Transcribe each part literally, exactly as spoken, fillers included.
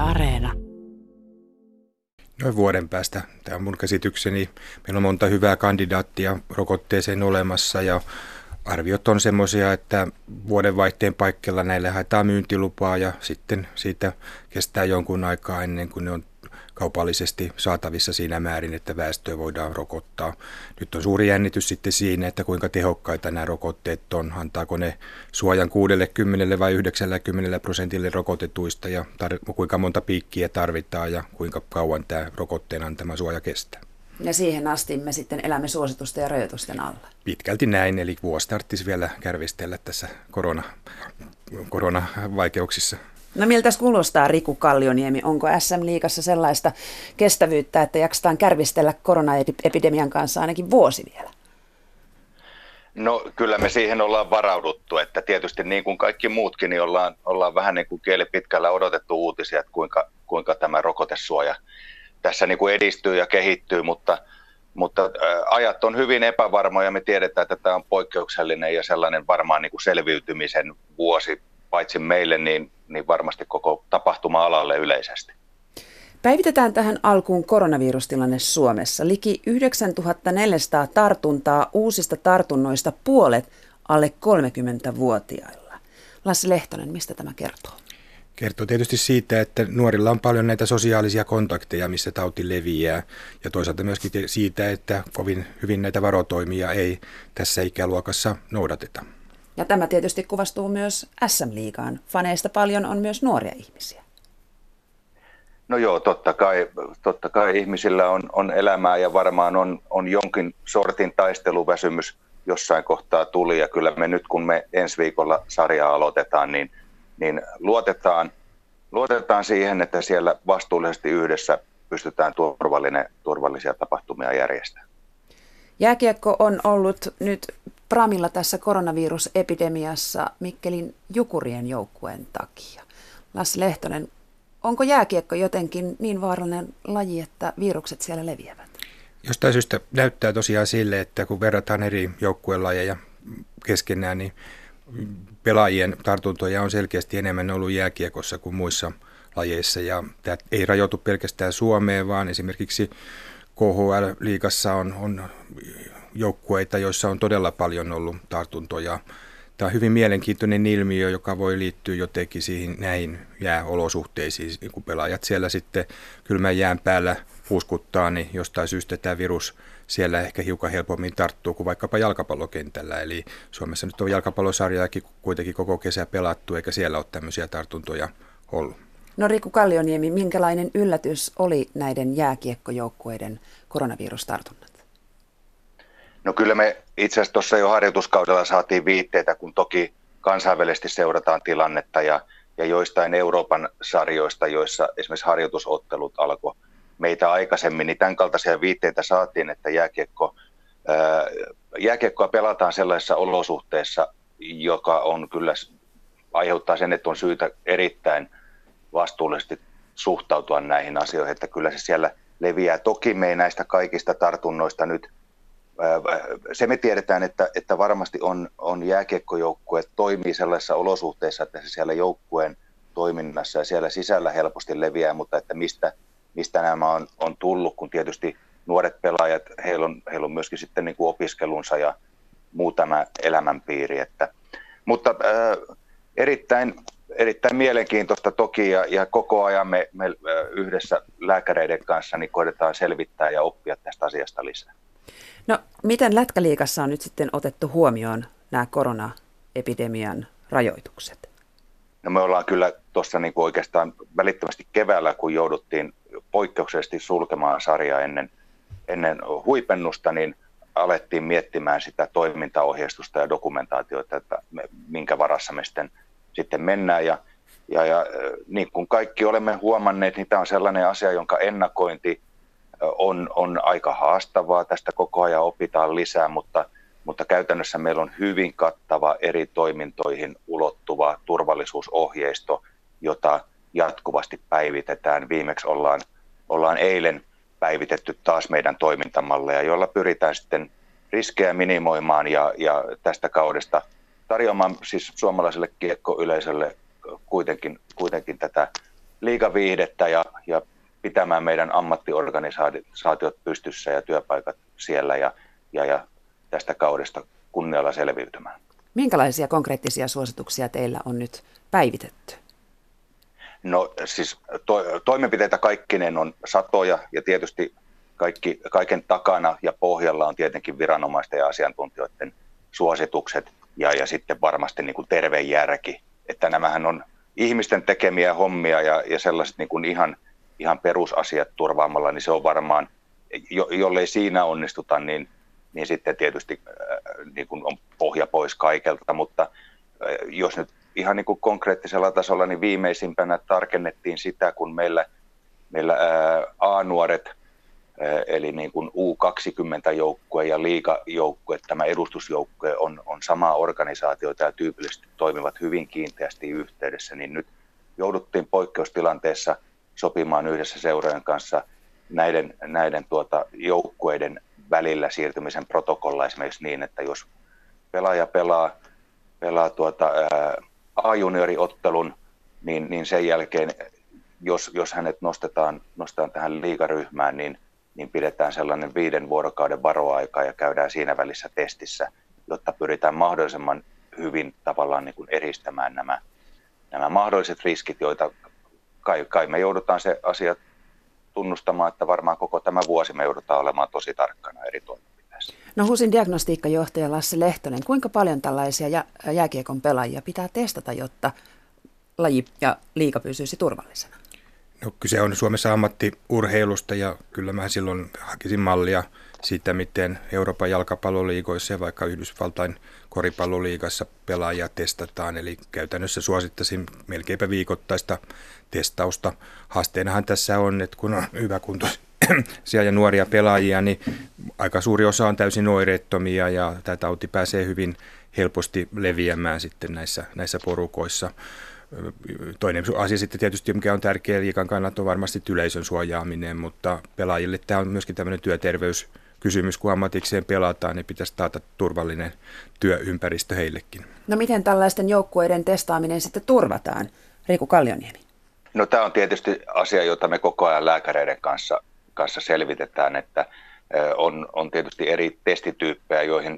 Areena. Noin vuoden päästä, tämä on mun käsitykseni, meillä on monta hyvää kandidaattia rokotteeseen olemassa ja arviot on semmoisia, että vuodenvaihteen paikkeilla näille haetaan myyntilupaa ja sitten siitä kestää jonkun aikaa ennen kuin ne on kaupallisesti saatavissa siinä määrin, että väestöä voidaan rokottaa. Nyt on suuri jännitys sitten siinä, että kuinka tehokkaita nämä rokotteet on, antaako ne suojan kuusikymmentä vai yhdeksänkymmentä prosentille rokotetuista ja tar- kuinka monta piikkiä tarvitaan ja kuinka kauan tämä rokotteen antama suoja kestää. Ja siihen asti me sitten elämme suositusten ja rajoitusten alla. Pitkälti näin, eli vuosi tarvitsisi vielä kärvistellä tässä korona, koronavaikeuksissa. No miltä kuulostaa, Riku Kallioniemi? Onko S M-liigassa sellaista kestävyyttä, että jaksetaan kärvistellä koronaepidemian kanssa ainakin vuosi vielä? No kyllä me siihen ollaan varauduttu, että tietysti niin kuin kaikki muutkin, niin ollaan, ollaan vähän niin kuin kieli pitkällä odotettu uutisia, että kuinka, kuinka tämä rokotesuoja tässä niin kuin edistyy ja kehittyy, mutta, mutta ajat on hyvin epävarmoja. Me tiedetään, että tämä on poikkeuksellinen ja sellainen varmaan niin kuin selviytymisen vuosi, paitsi meille, niin, niin varmasti koko tapahtuma-alalle yleisesti. Päivitetään tähän alkuun koronavirustilanne Suomessa. Liki yhdeksäntuhatta neljäsataa tartuntaa, uusista tartunnoista puolet alle kolmekymmentävuotiailla. Lassi Lehtonen, mistä tämä kertoo? Kertoo tietysti siitä, että nuorilla on paljon näitä sosiaalisia kontakteja, missä tauti leviää. Ja toisaalta myöskin siitä, että kovin hyvin näitä varotoimia ei tässä ikäluokassa noudateta. Ja tämä tietysti kuvastuu myös S M-liigaan. Faneista paljon on myös nuoria ihmisiä. No joo, totta kai, totta kai ihmisillä on, on elämää ja varmaan on, on jonkin sortin taisteluväsymys jossain kohtaa tuli. Ja kyllä me nyt, kun me ensi viikolla sarjaa aloitetaan, niin, niin luotetaan, luotetaan siihen, että siellä vastuullisesti yhdessä pystytään turvallinen, turvallisia tapahtumia järjestämään. Jääkiekko on ollut nyt Pramilla tässä koronavirusepidemiassa Mikkelin Jukurien joukkueen takia. Lassi Lehtonen, onko jääkiekko jotenkin niin vaarallinen laji, että virukset siellä leviävät? Jostain syystä näyttää tosiaan sille, että kun verrataan eri joukkuelajeja keskenään, niin pelaajien tartuntoja on selkeästi enemmän ollut jääkiekossa kuin muissa lajeissa. Ja tämä ei rajoitu pelkästään Suomeen, vaan esimerkiksi K H L-liigassa on, on joukkueita, joissa on todella paljon ollut tartuntoja. Tämä on hyvin mielenkiintoinen ilmiö, joka voi liittyä jotenkin siihen näihin jääolosuhteisiin. Kun pelaajat siellä sitten kylmän jään päällä puuskuttaa, niin jostain syystä tämä virus siellä ehkä hiukan helpommin tarttuu kuin vaikkapa jalkapallokentällä. Eli Suomessa nyt on jalkapallosarjaakin kuitenkin koko kesä pelattu, eikä siellä ole tämmöisiä tartuntoja ollut. No Riku Kallioniemi, minkälainen yllätys oli näiden jääkiekkojoukkueiden koronavirustartunnat? No kyllä me itse asiassa tuossa jo harjoituskaudella saatiin viitteitä, kun toki kansainvälisesti seurataan tilannetta ja, ja joistain Euroopan sarjoista, joissa esimerkiksi harjoitusottelut alkoi meitä aikaisemmin, niin tämän kaltaisia viitteitä saatiin, että jääkiekko, ää, jääkiekkoa pelataan sellaisissa olosuhteissa, joka on kyllä aiheuttaa sen, että on syytä erittäin vastuullisesti suhtautua näihin asioihin, että kyllä se siellä leviää. Toki me ei näistä kaikista tartunnoista nyt, se me tiedetään, että, että varmasti on, on jääkiekkojoukkue toimii sellaisissa olosuhteissa, että se siellä joukkueen toiminnassa ja siellä sisällä helposti leviää, mutta että mistä, mistä nämä on, on tullut, kun tietysti nuoret pelaajat, heillä on, heillä on myöskin sitten niin kuin opiskelunsa ja muu tämä elämänpiiri. Että, mutta äh, erittäin, erittäin mielenkiintoista toki ja, ja koko ajan me, me yhdessä lääkäreiden kanssa niin koetetaan selvittää ja oppia tästä asiasta lisää. No, miten Lätkäliigassa on nyt sitten otettu huomioon nämä koronaepidemian rajoitukset? No me ollaan kyllä tuossa niin kuin oikeastaan välittömästi keväällä, kun jouduttiin poikkeuksellisesti sulkemaan sarjaa ennen, ennen huipennusta, niin alettiin miettimään sitä toimintaohjeistusta ja dokumentaatiota, että me, minkä varassa me sitten, sitten mennään. Ja, ja, ja niin kuin kaikki olemme huomanneet, niin tämä on sellainen asia, jonka ennakointi On, on aika haastavaa, tästä koko ajan opitaan lisää, mutta, mutta käytännössä meillä on hyvin kattava eri toimintoihin ulottuva turvallisuusohjeisto, jota jatkuvasti päivitetään. Viimeksi ollaan, ollaan eilen päivitetty taas meidän toimintamalleja, joilla pyritään sitten riskejä minimoimaan ja, ja tästä kaudesta tarjoamaan siis suomalaiselle kiekkoyleisölle kuitenkin, kuitenkin tätä liigaviihdettä ja, ja pitämään meidän ammattiorganisaatiot pystyssä ja työpaikat siellä ja, ja, ja tästä kaudesta kunnialla selviytymään. Minkälaisia konkreettisia suosituksia teillä on nyt päivitetty? No siis to, toimenpiteitä kaikkineen on satoja ja tietysti kaikki, kaiken takana ja pohjalla on tietenkin viranomaisten ja asiantuntijoiden suositukset ja, ja sitten varmasti niin kuin terve järki, että nämähän on ihmisten tekemiä hommia ja, ja sellaiset niin kuin ihan, ihan perusasiat turvaamalla, niin se on varmaan, jo, jollei siinä onnistuta, niin, niin sitten tietysti äh, niin kuin on pohja pois kaikelta, mutta äh, jos nyt ihan niin kuin konkreettisella tasolla, niin viimeisimpänä tarkennettiin sitä, kun meillä, meillä ää, A-nuoret, ää, eli niin kuin U kaksikymmentä-joukkue ja liigajoukkue, tämä edustusjoukkue on, on samaa organisaatiota ja tyypillisesti toimivat hyvin kiinteästi yhteydessä, niin nyt jouduttiin poikkeustilanteessa sopimaan yhdessä seurojen kanssa näiden, näiden tuota, joukkueiden välillä siirtymisen protokolla esimerkiksi niin, että jos pelaaja pelaa, pelaa tuota, ää, A-junioriottelun, niin, niin sen jälkeen, jos, jos hänet nostetaan, nostetaan tähän liigaryhmään, niin, niin pidetään sellainen viiden vuorokauden varoaika ja käydään siinä välissä testissä, jotta pyritään mahdollisimman hyvin tavallaan niin kuin eristämään nämä, nämä mahdolliset riskit, joita kai, kai me joudutaan se asia tunnustamaan, että varmaan koko tämä vuosi me joudutaan olemaan tosi tarkkana eri toimenpiteissä. No HUSin diagnostiikkajohtaja Lasse Lehtonen, kuinka paljon tällaisia jä, jääkiekon pelaajia pitää testata, jotta laji ja liiga pysyisi turvallisena? No, kyse on Suomessa ammattiurheilusta ja kyllä mä silloin hakisin mallia siitä, miten Euroopan jalkapalloliigoissa ja vaikka Yhdysvaltain koripalloliigassa pelaajia testataan. Eli käytännössä suosittaisin melkeinpä viikoittaista testausta. Haasteenahan tässä on, että kun on hyväkuntoisia ja nuoria pelaajia, niin aika suuri osa on täysin oireettomia ja tämä tauti pääsee hyvin helposti leviämään sitten näissä, näissä porukoissa. Toinen asia sitten tietysti, mikä on tärkeä liigan kannalta, on varmasti yleisön suojaaminen, mutta pelaajille tämä on myöskin tämmöinen työterveyskysymys, kun ammatikseen pelataan, niin pitäisi taata turvallinen työympäristö heillekin. No miten tällaisten joukkueiden testaaminen sitten turvataan? Riku Kallioniemi. No tämä on tietysti asia, jota me koko ajan lääkäreiden kanssa, kanssa selvitetään, että on, on tietysti eri testityyppejä, joihin,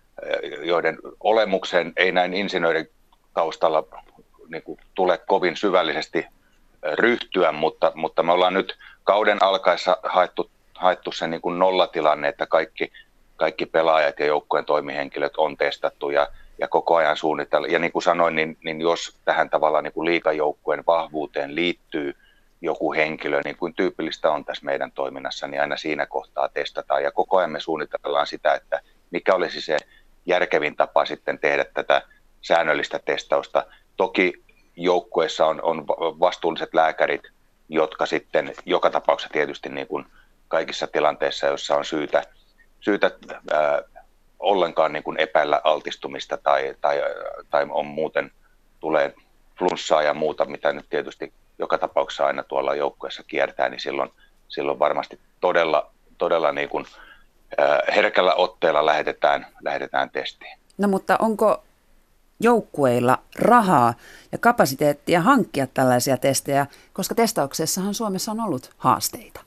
joiden olemukseen ei näin insinöörin taustalla niin kuin tule kovin syvällisesti ryhtyä, mutta, mutta me ollaan nyt kauden alkaessa haettu, haettu se niin kuin nollatilanne, että kaikki, kaikki pelaajat ja joukkueen toimihenkilöt on testattu ja, ja koko ajan suunnitella. Ja niin kuin sanoin, niin, niin jos tähän tavallaan niin kuin liigajoukkueen vahvuuteen liittyy joku henkilö, niin kuin tyypillistä on tässä meidän toiminnassa, niin aina siinä kohtaa testataan. Ja koko ajan me suunnitellaan sitä, että mikä olisi se järkevin tapa sitten tehdä tätä säännöllistä testausta. Toki joukkueessa on, on vastuulliset lääkärit, jotka sitten joka tapauksessa tietysti niin kuin kaikissa tilanteissa, joissa on syytä, syytä ää, ollenkaan niin kuin epäillä altistumista tai, tai, tai on muuten tulee flunssaa ja muuta, mitä nyt tietysti joka tapauksessa aina tuolla joukkueessa kiertää, niin silloin, silloin varmasti todella, todella niin kuin, ää, herkällä otteella lähetetään, lähetetään testiin. No mutta onko joukkueilla rahaa ja kapasiteettia hankkia tällaisia testejä, koska testauksessahan Suomessa on ollut haasteita?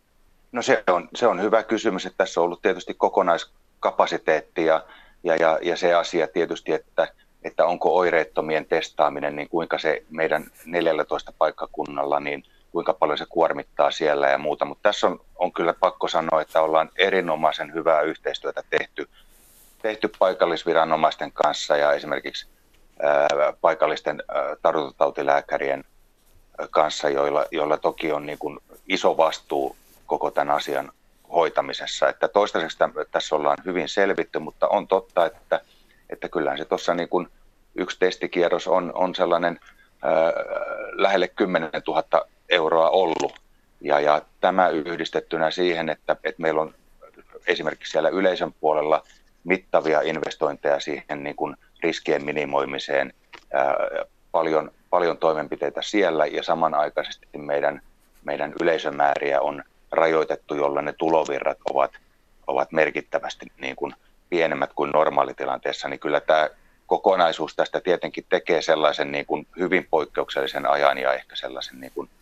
No se on, se on hyvä kysymys, että tässä on ollut tietysti kokonaiskapasiteetti ja, ja, ja, ja se asia tietysti, että, että onko oireettomien testaaminen, niin kuinka se meidän neljällätoista paikkakunnalla, niin kuinka paljon se kuormittaa siellä ja muuta. Mutta tässä on, on kyllä pakko sanoa, että ollaan erinomaisen hyvää yhteistyötä tehty tehty paikallisviranomaisten kanssa ja esimerkiksi ää, paikallisten ää, tartuntatautilääkärien kanssa, joilla, joilla toki on niin kuin iso vastuu koko tämän asian hoitamisessa. Että toistaiseksi tämän, tässä ollaan hyvin selvitty, mutta on totta, että, että kyllähän se tuossa niin kuin yksi testikierros on, on sellainen ää, lähelle kymmenen tuhatta euroa ollut. Ja, ja tämä yhdistettynä siihen, että, että meillä on esimerkiksi siellä yleisön puolella mittavia investointeja siihen niin kuin riskien minimoimiseen, ää, paljon, paljon toimenpiteitä siellä ja samanaikaisesti meidän, meidän yleisömääriä on rajoitettu, jolla ne tulovirrat ovat, ovat merkittävästi niin kuin pienemmät kuin normaalitilanteessa, niin kyllä tämä kokonaisuus tästä tietenkin tekee sellaisen niin kuin hyvin poikkeuksellisen ajan ja ehkä sellaisen niin kuin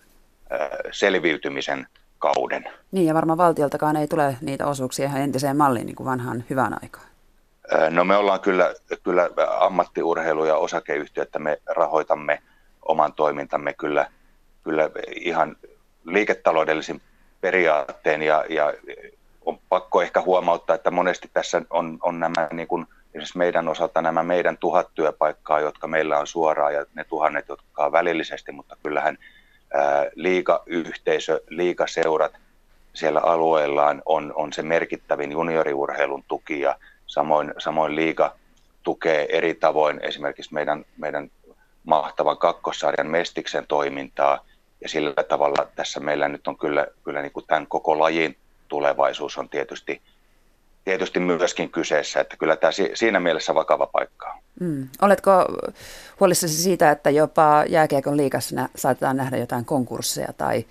selviytymisen kauden. Niin, ja varmaan valtioltakaan ei tule niitä osuuksia ihan entiseen malliin niin kuin vanhaan hyvään aikaan. No me ollaan kyllä, kyllä ammattiurheilu- ja osakeyhtiö, että me rahoitamme oman toimintamme kyllä, kyllä ihan liiketaloudellisin periaatteen ja, ja on pakko ehkä huomauttaa, että monesti tässä on, on nämä niin kuin, esimerkiksi meidän osalta nämä meidän tuhat työpaikkaa, jotka meillä on suoraan ja ne tuhannet, jotka on välillisesti, mutta kyllähän ää, liigayhteisö, liigaseurat siellä alueellaan on, on se merkittävin junioriurheilun tuki ja samoin, samoin liiga tukee eri tavoin esimerkiksi meidän, meidän mahtavan kakkossarjan Mestiksen toimintaa ja sillä tavalla tässä meillä nyt on kyllä, kyllä niin kuin tämän koko lajin tulevaisuus on tietysti, tietysti myöskin kyseessä, että kyllä tämä siinä mielessä vakava paikka on. Mm. Oletko huolissasi siitä, että jopa jääkiekon liigassa nä- saatetaan nähdä jotain konkursseja tai,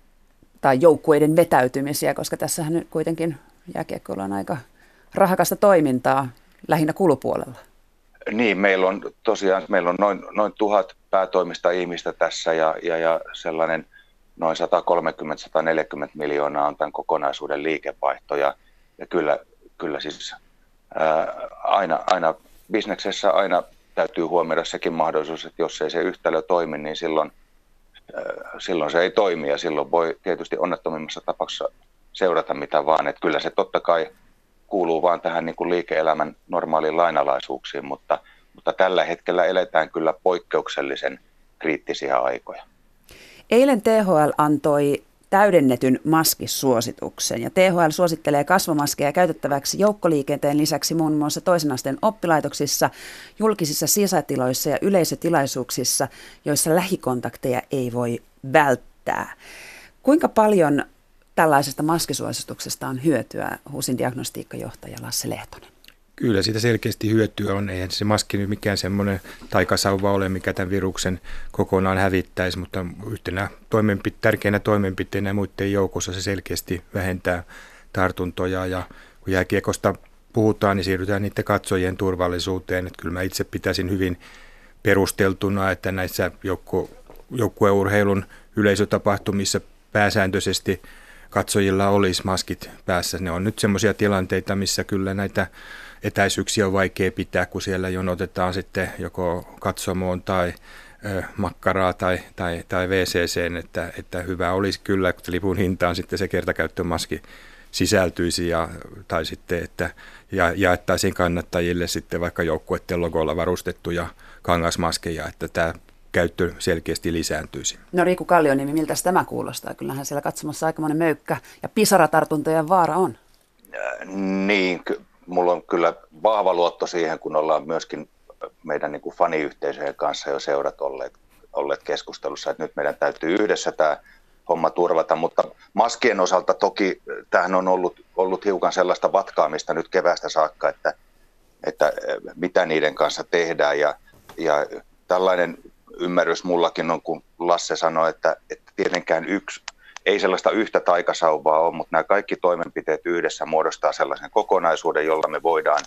tai joukkueiden vetäytymisiä, koska tässähän nyt kuitenkin jääkiekkoilla on aika rahakasta toimintaa lähinnä kulupuolella? Niin, meillä on tosiaan meillä on noin, noin tuhat päätoimista ihmistä tässä ja, ja, ja sellainen noin sata kolmekymmentä sata neljäkymmentä miljoonaa on tämän kokonaisuuden liikevaihto ja, ja kyllä, kyllä siis ää, aina, aina bisneksessä aina täytyy huomioida sekin mahdollisuus, että jos ei se yhtälö toimi, niin silloin, ää, silloin se ei toimi ja silloin voi tietysti onnettomimmassa tapauksessa seurata mitä vaan, että kyllä se totta kai kuuluu vaan tähän niin kuin liike-elämän normaaliin lainalaisuuksiin, mutta, mutta tällä hetkellä eletään kyllä poikkeuksellisen kriittisiä aikoja. Eilen T H L antoi täydennetyn maskisuosituksen ja T H L suosittelee kasvomaskeja käytettäväksi joukkoliikenteen lisäksi muun muassa toisen asteen oppilaitoksissa, julkisissa sisätiloissa ja yleisötilaisuuksissa, joissa lähikontakteja ei voi välttää. Kuinka paljon tällaisesta maskisuosituksesta on hyötyä, HUSin diagnostiikkajohtaja Lasse Lehtonen? Kyllä siitä selkeästi hyötyä on. Eihän se maski nyt mikään semmoinen taikasauva ole, mikä tämän viruksen kokonaan hävittäisi, mutta yhtenä toimenpite- tärkeänä toimenpiteenä muiden joukossa se selkeästi vähentää tartuntoja. Ja kun jääkiekosta puhutaan, niin siirrytään niiden katsojien turvallisuuteen. Että kyllä mä itse pitäisin hyvin perusteltuna, että näissä joukku- joukkueurheilun yleisötapahtumissa pääsääntöisesti katsojilla olisi maskit päässä. Ne on nyt semmoisia tilanteita, missä kyllä näitä etäisyyksiä on vaikea pitää, kun siellä jonotetaan sitten joko katsomoon tai ö, makkaraa tai, tai, tai V C C:n, että, että hyvä olisi kyllä, että lipun hintaan sitten se kertakäyttömaski sisältyisi ja, tai sitten, että ja, jaettaisiin kannattajille sitten vaikka joukkueiden logolla varustettuja kangasmaskeja, että tämä käyttö selkeästi lisääntyisi. No Riku Kallioniemi, miltä tämä kuulostaa? Kyllähän siellä katsomassa aikamoinen möykkä ja pisaratartuntojen vaara on. Äh, niin, ky- mulla on kyllä vahva luotto siihen, kun ollaan myöskin meidän niin kuin faniyhteisöjen kanssa jo seurat olleet, olleet keskustelussa, että nyt meidän täytyy yhdessä tämä homma turvata, mutta maskien osalta toki tämähän on ollut, ollut hiukan sellaista vatkaamista nyt keväästä saakka, että, että mitä niiden kanssa tehdään ja, ja tällainen ymmärrys mullakin on, kun Lasse sanoi, että, että tietenkään yksi, ei sellaista yhtä taikasauvaa ole, mutta nämä kaikki toimenpiteet yhdessä muodostaa sellaisen kokonaisuuden, jolla me voidaan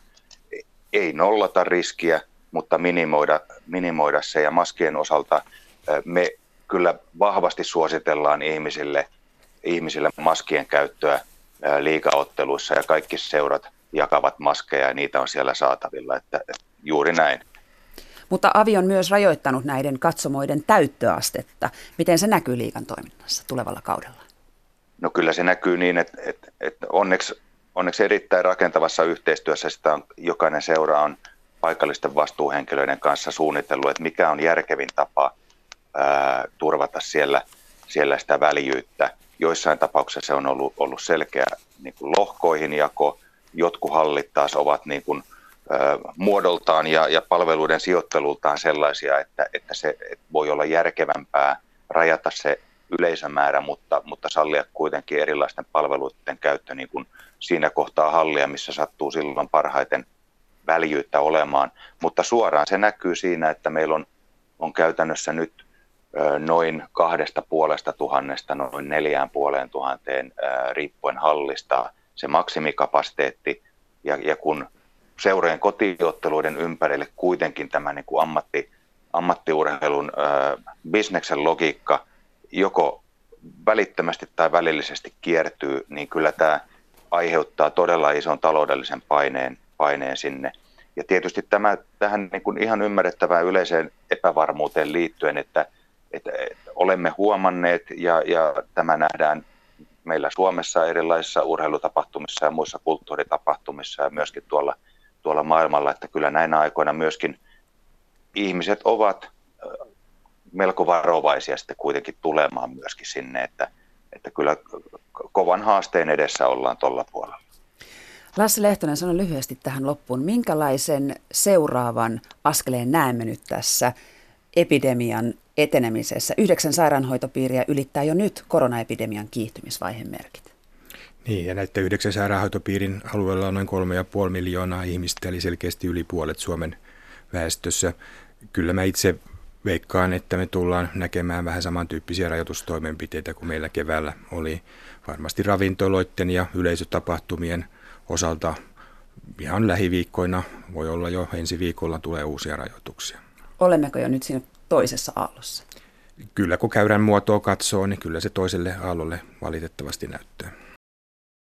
ei nollata riskiä, mutta minimoida, minimoida se. Ja maskien osalta me kyllä vahvasti suositellaan ihmisille, ihmisille maskien käyttöä liigaotteluissa ja kaikki seurat jakavat maskeja ja niitä on siellä saatavilla, että juuri näin. Mutta Avi on myös rajoittanut näiden katsomoiden täyttöastetta. Miten se näkyy liigan toiminnassa tulevalla kaudella? No kyllä se näkyy niin, että, että, että onneksi, onneksi erittäin rakentavassa yhteistyössä sitä on, jokainen seura on paikallisten vastuuhenkilöiden kanssa suunnitellut, että mikä on järkevin tapa ää, turvata siellä, siellä sitä väljyyttä. Joissain tapauksissa se on ollut, ollut selkeä niin kuin lohkoihin jako, jotkut hallit taas ovat niin kuin muodoltaan ja, ja palveluiden sijoittelultaan sellaisia, että, että se että voi olla järkevämpää rajata se yleisömäärä, mutta, mutta sallia kuitenkin erilaisten palveluiden käyttö niin kuin siinä kohtaa hallia, missä sattuu silloin parhaiten väljyyttä olemaan. Mutta suoraan se näkyy siinä, että meillä on, on käytännössä nyt noin kahdesta puolesta tuhannesta, noin neljään puoleen tuhanteen riippuen hallista se maksimikapasiteetti ja, ja kun seurojen kotiotteluiden ympärille kuitenkin tämä niin kuin ammatti, ammattiurheilun äh, bisneksen logiikka joko välittömästi tai välillisesti kiertyy, niin kyllä tämä aiheuttaa todella ison taloudellisen paineen, paineen sinne. Ja tietysti tämä, tähän niin kuin ihan ymmärrettävään yleiseen epävarmuuteen liittyen, että, että olemme huomanneet ja, ja tämä nähdään meillä Suomessa erilaisissa urheilutapahtumissa ja muissa kulttuuritapahtumissa ja myöskin tuolla, tuolla maailmalla, että kyllä näinä aikoina myöskin ihmiset ovat melko varovaisia sitten kuitenkin tulemaan myöskin sinne, että, että kyllä kovan haasteen edessä ollaan tuolla puolella. Lassi Lehtonen, sano lyhyesti tähän loppuun, minkälaisen seuraavan askeleen näemme nyt tässä epidemian etenemisessä? Yhdeksän sairaanhoitopiiriä ylittää jo nyt koronaepidemian kiihtymisvaiheen merkit. Niin, ja näiden yhdeksän sairaanhoitopiirin alueella on noin kolme ja puoli miljoonaa ihmistä, eli selkeästi yli puolet Suomen väestössä. Kyllä mä itse veikkaan, että me tullaan näkemään vähän samantyyppisiä rajoitustoimenpiteitä kuin meillä keväällä oli. Varmasti ravintoloiden ja yleisötapahtumien osalta ihan lähiviikkoina, voi olla jo ensi viikolla tulee uusia rajoituksia. Olemmeko jo nyt siinä toisessa aallossa? Kyllä kun käyrän muotoa katsoo, niin kyllä se toiselle aallolle valitettavasti näyttää.